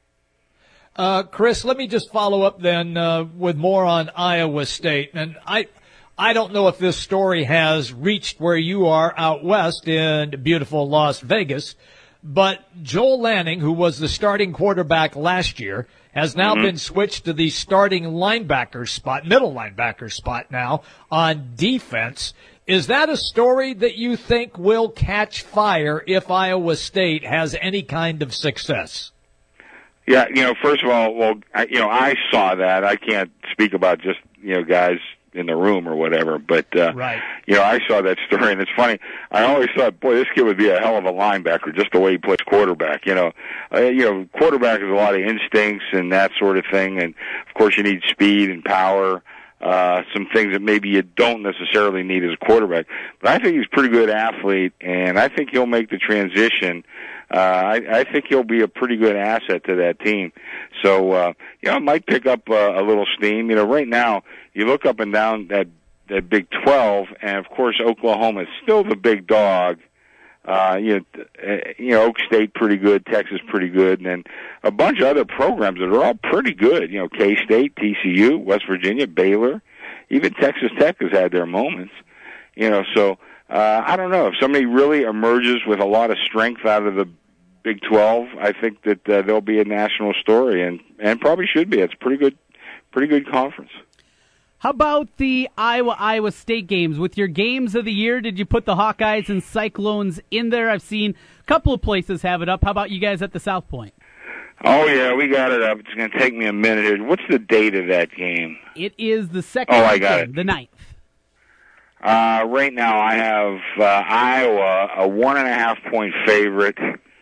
Chris, let me just follow up then with more on Iowa State. And I don't know if this story has reached where you are out west in beautiful Las Vegas, but Joel Lanning, who was the starting quarterback last year, has now been switched to the starting linebacker spot, middle linebacker spot now on defense. Is that a story that you think will catch fire if Iowa State has any kind of success? Yeah, first of all, I saw that. I can't speak about just, guys in the room or whatever, but, right. I saw that story, and it's funny. I always thought, boy, this kid would be a hell of a linebacker, just the way he plays quarterback, quarterback is a lot of instincts and that sort of thing, and of course you need speed and power, some things that maybe you don't necessarily need as a quarterback, but I think he's a pretty good athlete, and I think he'll make the transition. I think he'll be a pretty good asset to that team. So, it might pick up a little steam. Right now, you look up and down that Big 12, and of course Oklahoma is still the big dog. Oak State pretty good, Texas pretty good, and then a bunch of other programs that are all pretty good. K-State, TCU, West Virginia, Baylor, even Texas Tech has had their moments. So I don't know if somebody really emerges with a lot of strength out of the Big 12. I think that there'll be a national story, and probably should be. It's a pretty good conference. How about the Iowa State games? With your games of the year, did you put the Hawkeyes and Cyclones in there? I've seen a couple of places have it up. How about you guys at the South Point? Oh, yeah, we got it up. It's going to take me a minute here. What's the date of that game? It is the second I got game, the 9th. Right now I have Iowa, a 1.5-point favorite.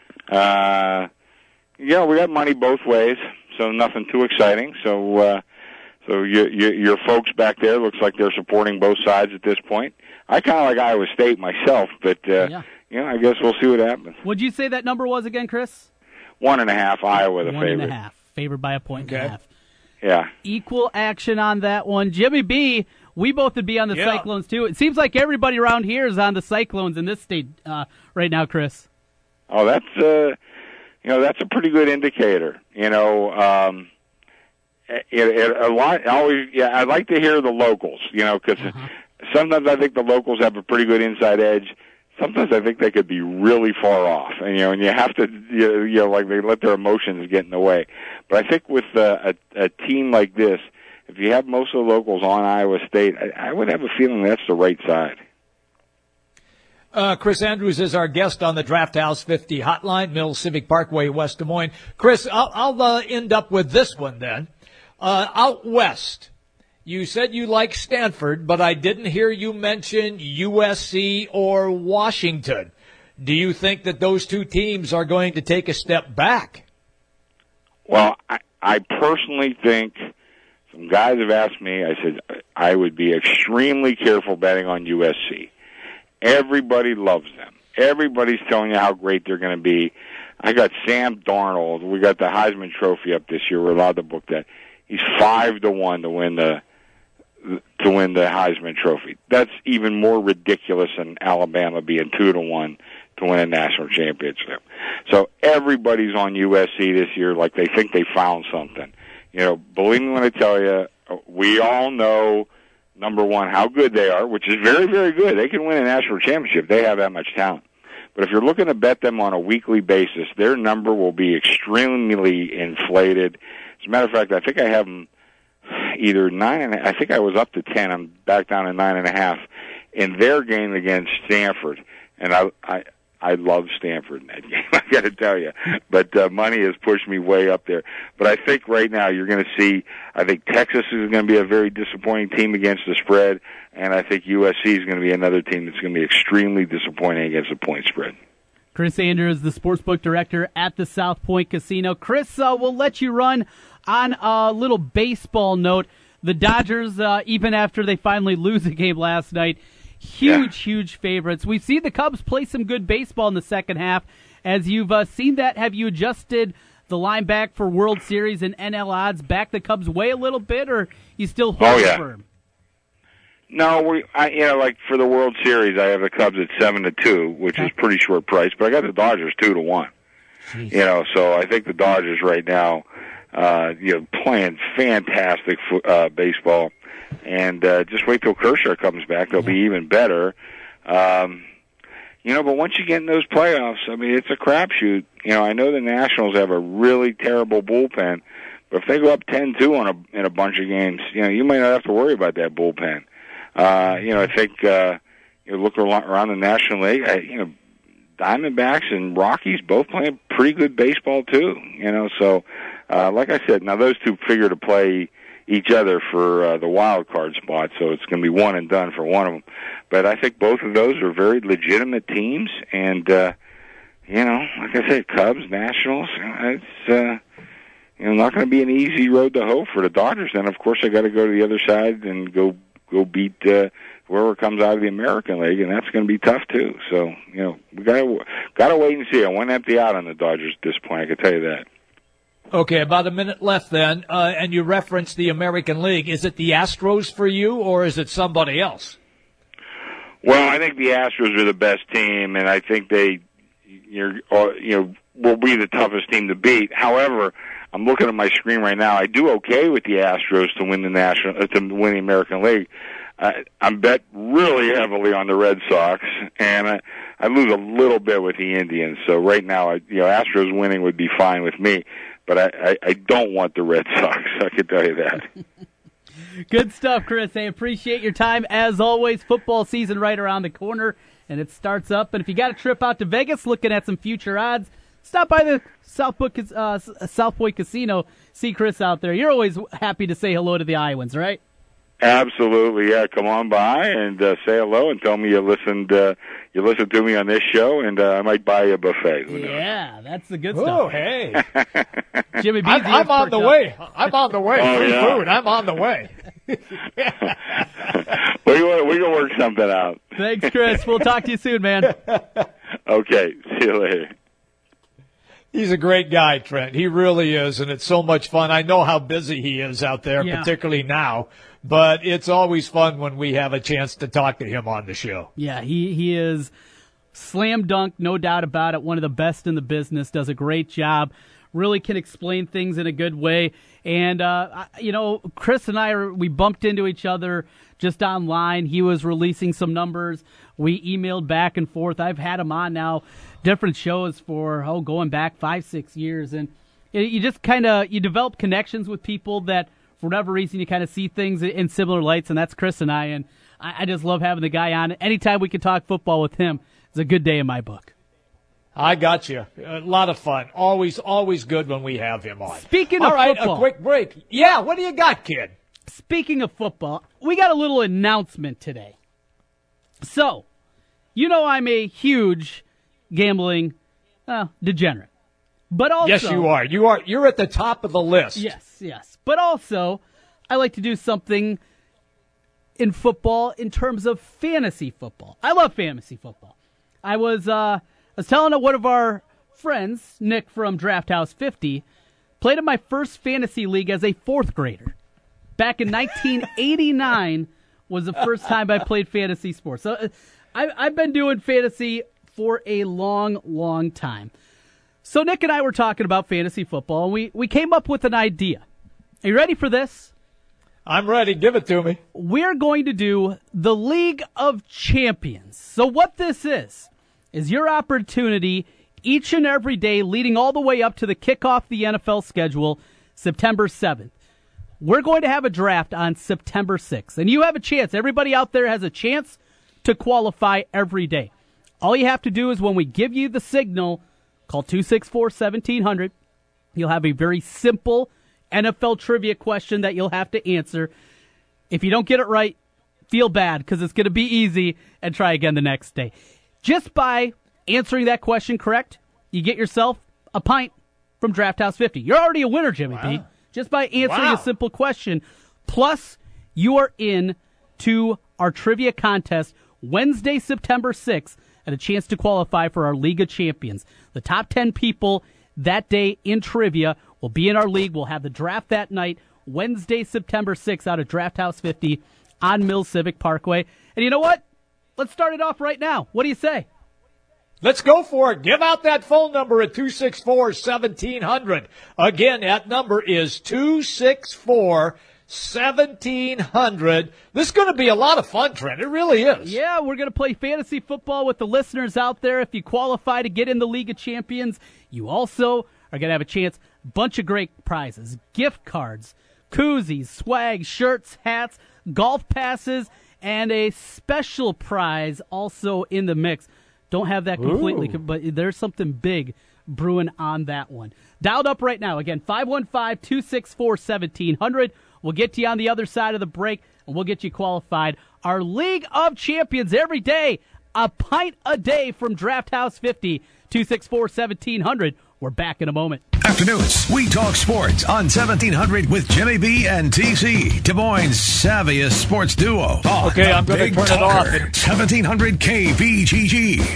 We got money both ways, so nothing too exciting. So your folks back there looks like they're supporting both sides at this point. I kind of like Iowa State myself, but I guess we'll see what happens. What'd you say that number was again, Chris? 1.5, Iowa the favorite. 1.5, favored by a point and a half. Yeah. Equal action on that one. Jimmy B, we both would be on the Cyclones too. It seems like everybody around here is on the Cyclones in this state right now, Chris. Oh, that's that's a pretty good indicator. I'd like to hear the locals, because sometimes I think the locals have a pretty good inside edge. Sometimes I think they could be really far off, and you have to, like they let their emotions get in the way. But I think with a team like this, if you have most of the locals on Iowa State, I would have a feeling that's the right side. Chris Andrews is our guest on the Draft House 50 hotline, Mills Civic Parkway, West Des Moines. Chris, I'll end up with this one then. Out west, you said you like Stanford, but I didn't hear you mention USC or Washington. Do you think that those two teams are going to take a step back? Well, I personally think, some guys have asked me, I said I would be extremely careful betting on USC. Everybody loves them. Everybody's telling you how great they're going to be. I got Sam Darnold. We got the Heisman Trophy up this year. We're allowed to book that. He's 5-1 to win the Heisman Trophy. That's even more ridiculous than Alabama being 2-1 to win a national championship. So everybody's on USC this year like they think they found something. Believe me when I tell you, we all know, number one, how good they are, which is very, very good. They can win a national championship. They have that much talent. But if you're looking to bet them on a weekly basis, their number will be extremely inflated. As a matter of fact, I think I have them either 9.5. I think I was up to 10. I'm back down to 9.5 in their game against Stanford, and I love Stanford in that game. I got to tell you, but money has pushed me way up there. But I think right now you're going to see. I think Texas is going to be a very disappointing team against the spread, and I think USC is going to be another team that's going to be extremely disappointing against the point spread. Chris Andrews, the sportsbook director at the South Point Casino. Chris, we'll let you run on a little baseball note. The Dodgers, even after they finally lose a game last night, huge favorites. We've seen the Cubs play some good baseball in the second half. As you've seen that, have you adjusted the line back for World Series and NL odds back the Cubs way a little bit, or you still hold firm? No, like for the World Series, I have the Cubs at 7-2, which is pretty short price, but I got the Dodgers 2-1. So I think the Dodgers right now, playing fantastic baseball, and just wait till Kershaw comes back; they'll be even better. But once you get in those playoffs, it's a crapshoot. I know the Nationals have a really terrible bullpen, but if they go up 10-2 in a bunch of games, you might not have to worry about that bullpen. I think you look around the National League. Diamondbacks and Rockies both playing pretty good baseball too. So like I said, now those two figure to play each other for the wild card spot, so it's going to be one and done for one of them. But I think both of those are very legitimate teams, and like I said, Cubs, Nationals, it's not going to be an easy road to hoe for the Dodgers. And of course, I got to go to the other side and go beat whoever comes out of the American League, and that's going to be tough too. So we got to wait and see. I won't empty out on the Dodgers at this point, I can tell you that. Okay, about a minute left then, and you referenced the American League. Is it the Astros for you, or is it somebody else? Well, I think the Astros are the best team, and I think they will be the toughest team to beat. However, I'm looking at my screen right now. I do okay with the Astros to win the American League. I'm bet really heavily on the Red Sox, and I lose a little bit with the Indians. So right now, Astros winning would be fine with me, but I don't want the Red Sox. I can tell you that. Good stuff, Chris. I appreciate your time. As always, football season right around the corner, and it starts up. And if you got a trip out to Vegas looking at some future odds, stop by the South Point Casino. See Chris out there. You're always happy to say hello to the Iowans, right? Absolutely, yeah. Come on by and say hello and tell me you listened to me on this show, and I might buy you a buffet. Who knows? Yeah, that's the good stuff. Oh, hey. Jimmy B. I'm on the way. I'm on the way. Oh, Free yeah. food. I'm on the way. We're going to work something out. Thanks, Chris. We'll talk to you soon, man. Okay, see you later. He's a great guy, Trent. He really is, and it's so much fun. I know how busy he is out there, particularly now, but it's always fun when we have a chance to talk to him on the show. Yeah, he is slam dunk, no doubt about it. One of the best in the business, does a great job, really can explain things in a good way. And, Chris and we bumped into each other just online. He was releasing some numbers. We emailed back and forth. I've had him on now, different shows for, going back 5-6 years. And you just you develop connections with people that, for whatever reason, you kind of see things in similar lights, and that's Chris and I. And I just love having the guy on. Anytime we can talk football with him, it's a good day in my book. I got you. A lot of fun. Always good when we have him on. Speaking of football. A quick break. Yeah, what do you got, kid? Speaking of football, we got a little announcement today. So, I'm a huge gambling degenerate. But also, yes, you are. You're at the top of the list. Yes. But also, I like to do something in football in terms of fantasy football. I love fantasy football. I was telling one of our friends, Nick from Draft House 50, played in my first fantasy league as a fourth grader. Back in 1989 was the first time I played fantasy sports. So I've been doing fantasy for a long, long time. So Nick and I were talking about fantasy football, and we came up with an idea. Are you ready for this? I'm ready. Give it to me. We're going to do the League of Champions. So what this is your opportunity each and every day leading all the way up to the kickoff of the NFL schedule, September 7th. We're going to have a draft on September 6th, and you have a chance. Everybody out there has a chance to qualify every day. All you have to do is when we give you the signal, call 264-1700. You'll have a very simple NFL trivia question that you'll have to answer. If you don't get it right, feel bad because it's going to be easy and try again the next day. Just by answering that question correct, you get yourself a pint from Draft House 50. You're already a winner, Jimmy B. Just by answering a simple question. Plus, you are in to our trivia contest Wednesday, September 6th, and a chance to qualify for our League of Champions. The top 10 people that day in trivia will be in our league. We'll have the draft that night, Wednesday, September 6th, out of Draft House 50 on Mills Civic Parkway. And you know what? Let's start it off right now. What do you say? Let's go for it. Give out that phone number at 264-1700. Again, that number is 264-1700. This is going to be a lot of fun, Trent. It really is. Yeah, we're going to play fantasy football with the listeners out there. If you qualify to get in the League of Champions, you also are going to have a chance. Bunch of great prizes. Gift cards, koozies, swag, shirts, hats, golf passes, and a special prize also in the mix. Don't have that completely, but there's something big brewing on that one. Dialed up right now. Again, 515-264-1700. We'll get to you on the other side of the break, and we'll get you qualified. Our League of Champions every day, a pint a day from Draft House 50, 264-1700. We're back in a moment. Afternoons, we talk sports on 1700 with Jimmy B and TC, Des Moines' savviest sports duo. Okay, I'm going to turn it off. 1700 KBGG.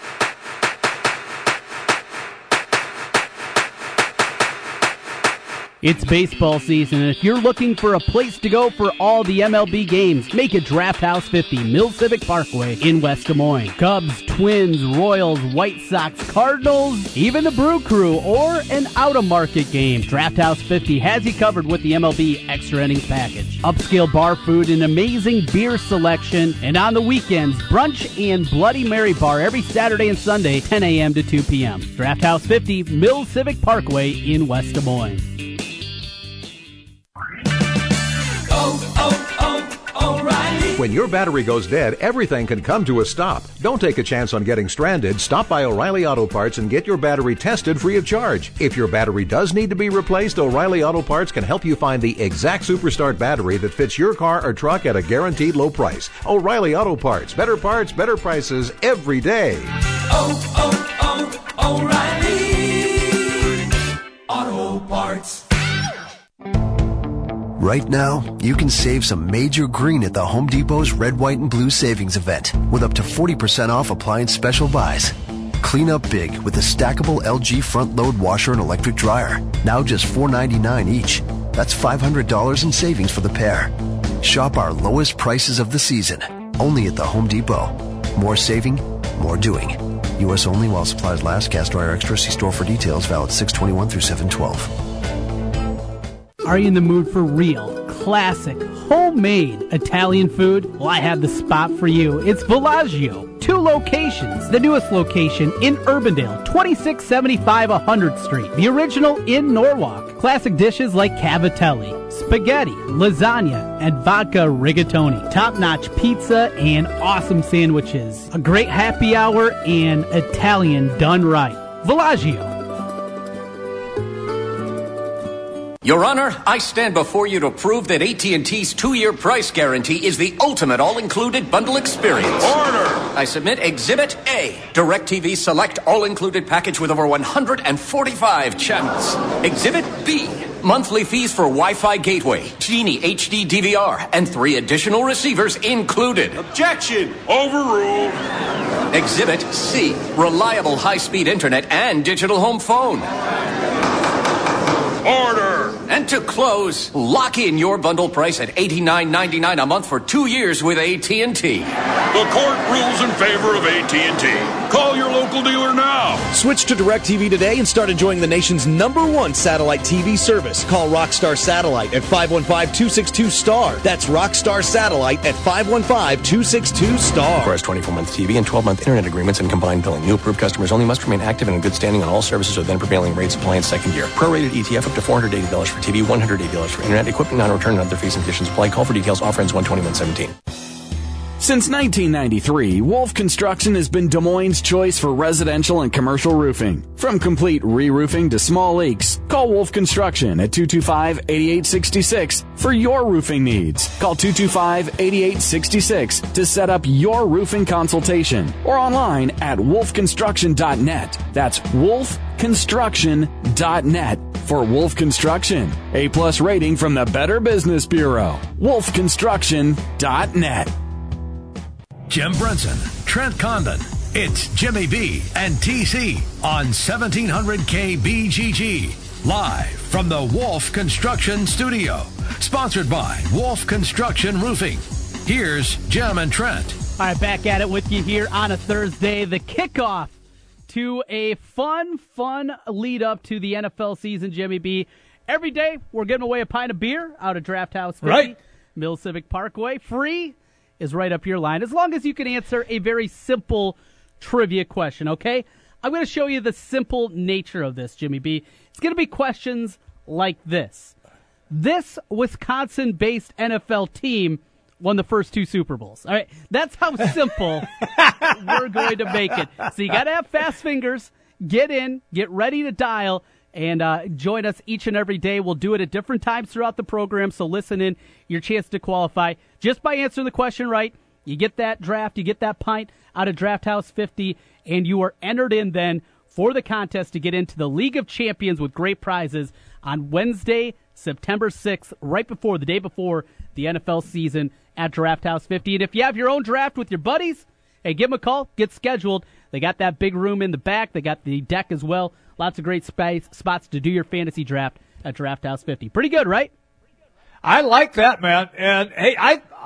It's baseball season, and if you're looking for a place to go for all the MLB games, make it Draft House 50, Mills Civic Parkway in West Des Moines. Cubs, Twins, Royals, White Sox, Cardinals, even the Brew Crew, or an out-of-market game. Draft House 50 has you covered with the MLB Extra Innings package. Upscale bar food and amazing beer selection, and on the weekends, brunch and Bloody Mary bar every Saturday and Sunday, 10 a.m. to 2 p.m. Draft House 50, Mills Civic Parkway in West Des Moines. When your battery goes dead, everything can come to a stop. Don't take a chance on getting stranded. Stop by O'Reilly Auto Parts and get your battery tested free of charge. If your battery does need to be replaced, O'Reilly Auto Parts can help you find the exact Superstart battery that fits your car or truck at a guaranteed low price. O'Reilly Auto Parts. Better parts, better prices every day. O'Reilly Auto Parts. Right now, you can save some major green at the Home Depot's Red, White, and Blue Savings Event with up to 40% off appliance special buys. Clean up big with a stackable LG front-load washer and electric dryer. Now just $4.99 each. That's $500 in savings for the pair. Shop our lowest prices of the season, only at the Home Depot. More saving, more doing. U.S. only while supplies last. Gas dryer extra. See store for details. Valid 6/21 through 7/12. Are you in the mood for real, classic, homemade Italian food? Well, I have the spot for you. It's Villaggio. 2 locations. The newest location in Urbandale, 2675 100th Street. The original in Norwalk. Classic dishes like cavatelli, spaghetti, lasagna, and vodka rigatoni. Top-notch pizza and awesome sandwiches. A great happy hour and Italian done right. Villaggio. Your Honor, I stand before you to prove that AT&T's 2-year price guarantee is the ultimate all-included bundle experience. Order! I submit Exhibit A, DirecTV Select all-included package with over 145 channels. Exhibit B, monthly fees for Wi-Fi gateway, Genie HD DVR, and 3 additional receivers included. Objection! Overruled. Exhibit C, reliable high-speed internet and digital home phone. Order! And to close, lock in your bundle price at $89.99 a month for 2 years with AT&T. The court rules in favor of AT&T. Call your local dealer now. Switch to DirecTV today and start enjoying the nation's #1 satellite TV service. Call Rockstar Satellite at 515-262-STAR. That's Rockstar Satellite at 515-262-STAR. Requires 24-month TV and 12-month internet agreements and combined billing. New approved customers only must remain active and in good standing on all services with then prevailing rates apply in second year. Prorated ETF up to $480 for TV, $180 for internet, equipment non-return, and other fees and conditions apply. Call for details. Offer ends 1/21/17. Since 1993, Wolf Construction has been Des Moines' choice for residential and commercial roofing. From complete re-roofing to small leaks, call Wolf Construction at 225-8866 for your roofing needs. Call 225-8866 to set up your roofing consultation or online at wolfconstruction.net. That's wolfconstruction.net for Wolf Construction. A+ rating from the Better Business Bureau. wolfconstruction.net. Jim Brenson, Trent Condon. It's Jimmy B and TC on 1700 KBGG. Live from the Wolf Construction Studio. Sponsored by Wolf Construction Roofing. Here's Jim and Trent. All right, back at it with you here on a Thursday. The kickoff to a fun lead up to the NFL season, Jimmy B. Every day we're giving away a pint of beer out of Draft House 50, right. Mill Civic Parkway. Free is right up your line, as long as you can answer a very simple trivia question, okay? I'm going to show you the simple nature of this, Jimmy B. It's going to be questions like this. This Wisconsin-based NFL team won the first 2 Super Bowls. All right, that's how simple we're going to make it. So you got to have fast fingers. Get in, get ready to dial, and join us each and every day. We'll do it at different times throughout the program, so listen in. Your chance to qualify. Just by answering the question right, you get that draft, you get that pint out of Draft House 50, and you are entered in then for the contest to get into the League of Champions with great prizes on Wednesday, September 6th, right before, the day before the NFL season at Draft House 50. And if you have your own draft with your buddies, hey, give them a call, get scheduled. They got that big room in the back. They got the deck as well. Lots of great spots to do your fantasy draft at Draft House 50. Pretty good, right? I like that, man. And hey,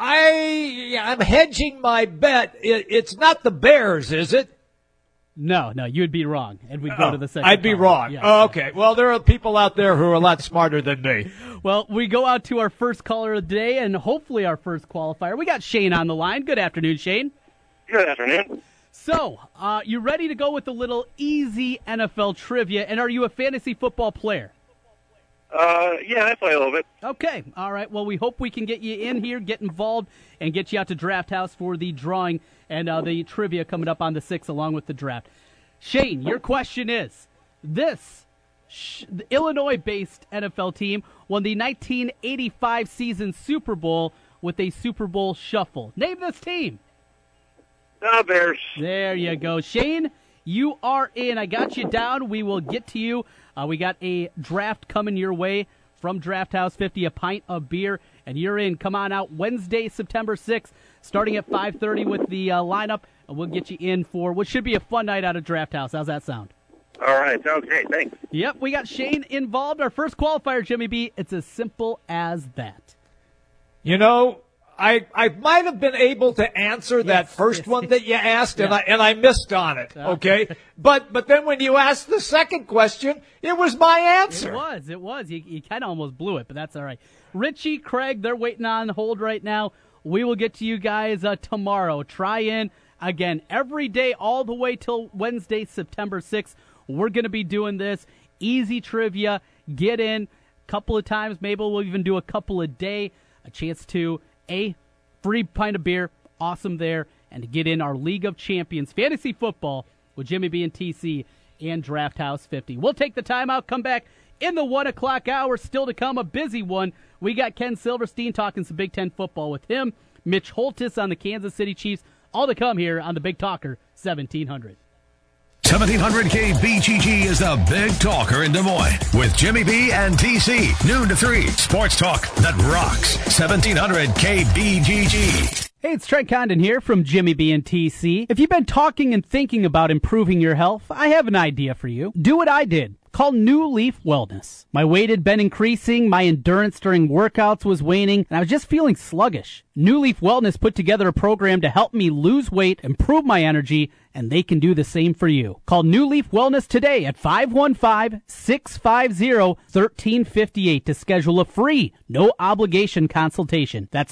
I'm hedging my bet. It's not the Bears, is it? No, you'd be wrong, and we'd go to the second. I'd be wrong. Yes. Oh, okay. Well, there are people out there who are a lot smarter than me. Well, we go out to our first caller of the day, and hopefully our first qualifier. We got Shane on the line. Good afternoon, Shane. Good afternoon. So, you ready to go with a little easy NFL trivia, and are you a fantasy football player? Yeah, I play a little bit. Okay, all right. Well, we hope we can get you in here, get involved, and get you out to Draft House for the drawing and the trivia coming up on the 6th along with the draft. Shane, your question is, this the Illinois-based NFL team won the 1985 season Super Bowl with a Super Bowl shuffle. Name this team. The Bears. There you go. Shane, you are in. I got you down. We will get to you. We got a draft coming your way from Draft House 50, a pint of beer, and you're in. Come on out Wednesday, September 6th, starting at 5:30 with the lineup, and we'll get you in for what should be a fun night out of Draft House. How's that sound? All right. Okay, thanks. Yep, we got Shane involved. Our first qualifier, Jimmy B. It's as simple as that. You know, I might have been able to answer that first one that you asked, and I missed on it. Okay, but then when you asked the second question, it was my answer. It was. You kind of almost blew it, but that's all right. Richie, Craig, they're waiting on hold right now. We will get to you guys tomorrow. Try in again every day, all the way till Wednesday, September 6th. We're going to be doing this easy trivia. Get in a couple of times. Maybe we'll even do a couple a day. A chance to a free pint of beer, awesome there, and to get in our League of Champions fantasy football with Jimmy B and TC and Draft House 50. We'll take the time out, come back in the 1 o'clock hour, still to come, a busy one. We got Ken Silverstein talking some Big Ten football with him, Mitch Holtis on the Kansas City Chiefs, all to come here on the Big Talker 1700. 1700 KBGG is the Big Talker in Des Moines with Jimmy B and TC. Noon to 3. Sports talk that rocks. 1700 KBGG. Hey, it's Trent Condon here from Jimmy B and TC. If you've been talking and thinking about improving your health, I have an idea for you. Do what I did. Call New Leaf Wellness. My weight had been increasing, my endurance during workouts was waning, and I was just feeling sluggish. New Leaf Wellness put together a program to help me lose weight, improve my energy, and they can do the same for you. Call New Leaf Wellness today at 515-650-1358 to schedule a free, no-obligation consultation. That's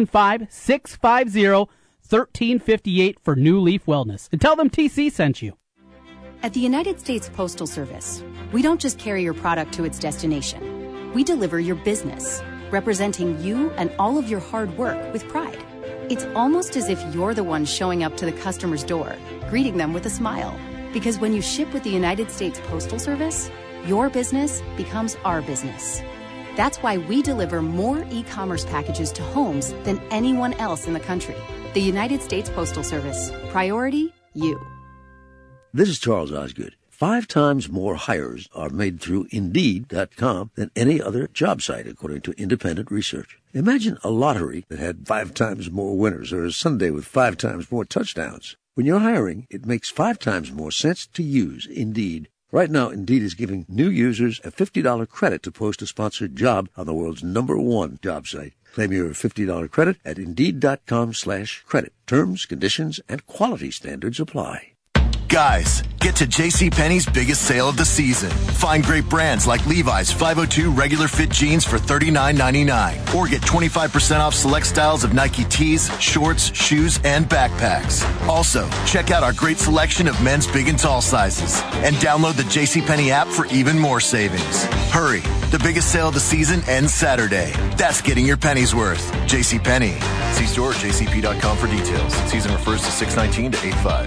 515-650-1358 for New Leaf Wellness. And tell them TC sent you. At the United States Postal Service, we don't just carry your product to its destination. We deliver your business, representing you and all of your hard work with pride. It's almost as if you're the one showing up to the customer's door, greeting them with a smile. Because when you ship with the United States Postal Service, your business becomes our business. That's why we deliver more e-commerce packages to homes than anyone else in the country. The United States Postal Service. Priority, you. This is Charles Osgood. 5 times more hires are made through Indeed.com than any other job site, according to independent research. Imagine a lottery that had 5 times more winners, or a Sunday with 5 times more touchdowns. When you're hiring, it makes 5 times more sense to use Indeed. Right now, Indeed is giving new users a $50 credit to post a sponsored job on the world's #1 job site. Claim your $50 credit at Indeed.com/credit. Terms, conditions, and quality standards apply. Guys, get to JCPenney's biggest sale of the season. Find great brands like Levi's 502 regular fit jeans for $39.99. Or get 25% off select styles of Nike tees, shorts, shoes, and backpacks. Also, check out our great selection of men's big and tall sizes. And download the JCPenney app for even more savings. Hurry, the biggest sale of the season ends Saturday. That's getting your pennies worth. JCPenney. See store or jcp.com for details. Season refers to 6/19 to 8/5.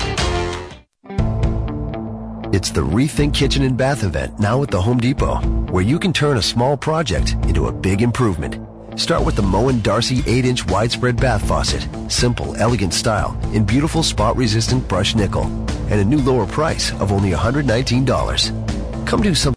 It's the Rethink Kitchen and Bath event now at the Home Depot, where you can turn a small project into a big improvement. Start with the Moen Darcy 8-inch widespread bath faucet. Simple, elegant style in beautiful spot-resistant brushed nickel. And a new lower price of only $119. Come do something